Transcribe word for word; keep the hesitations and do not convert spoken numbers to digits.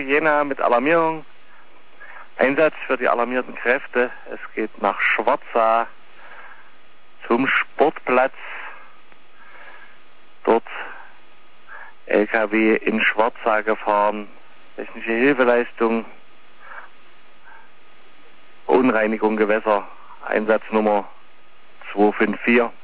Jena mit Alarmierung. Einsatz für die alarmierten Kräfte. Es geht nach Schwarzach zum Sportplatz. Dort L K W in Schwarzach gefahren. Technische Hilfeleistung. Unreinigung Gewässer. Einsatznummer zwei fünf vier.